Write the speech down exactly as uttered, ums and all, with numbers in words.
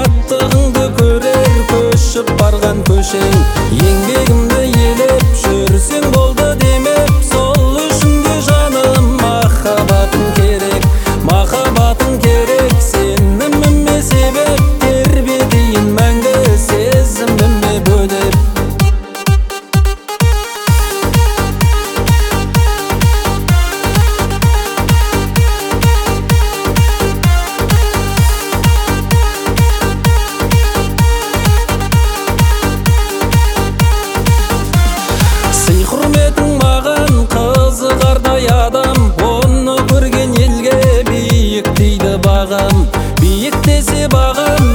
шаттығыңды көрер көшіп барған көшең. Еңбегімді елеп жүрсең болды демеп, сол үшін де жаным махаббатың керек, махаббатың керек. Сеніміме себеп тербетейін мәңгі, сезіміме бөлеп. Құрметің маған қызығардай адам, оны көрген елге биік дейді бағам. Биік десе бағам